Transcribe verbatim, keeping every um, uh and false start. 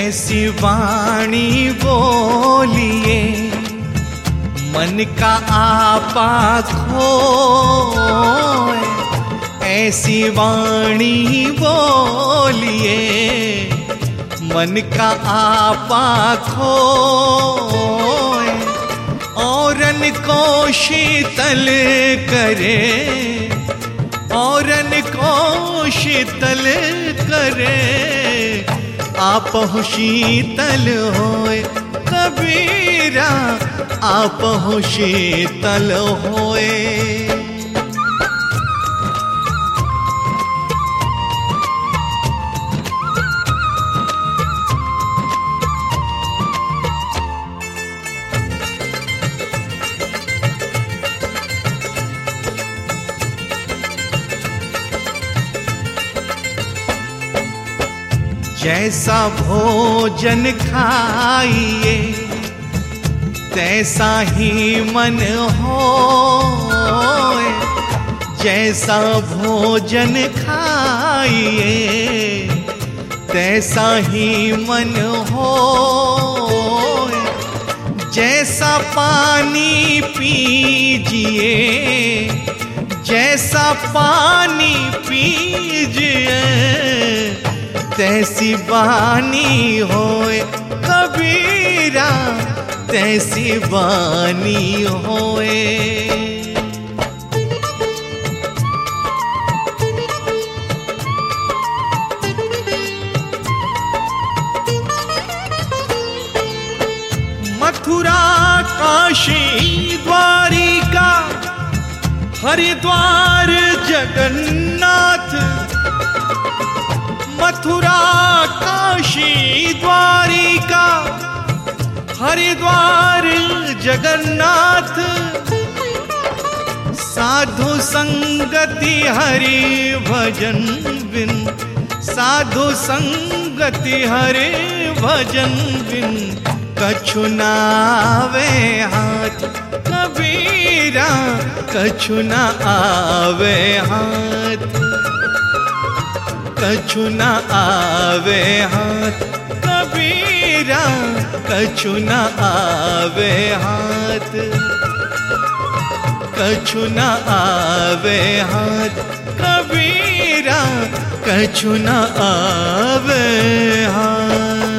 ऐसी वाणी बोलिए मन का आपा खोए, ऐसी वाणी बोलिए मन का आपा खोए, औरन को शीतल करे, औरन को शीतल करे, आप हो शीतल होए कबीरा, आप हो शीतल होए। जैसा भोजन खाइए तैसा ही मन होए, जैसा भोजन खाइए तैसा ही मन होए, जैसा पानी पीजिए, जैसा पानी पीजिए तैसी वाणी होए कबीरा, तैसी वाणी होए। मथुरा काशी द्वारिका हरिद्वार जगन्नाथ, मथुरा काशी द्वारिका हरिद्वार जगन्नाथ, साधु संगति हरि भजन बिन, साधु संगति हरि भजन बिन कछु न आवे हाथ कबीरा, कछु न आवे हाथ, कछु न आवे हाथ कबीरा, कछु न आवे हाथ, कछु न आवे हाथ कबीरा, कछु न आवे हाथ।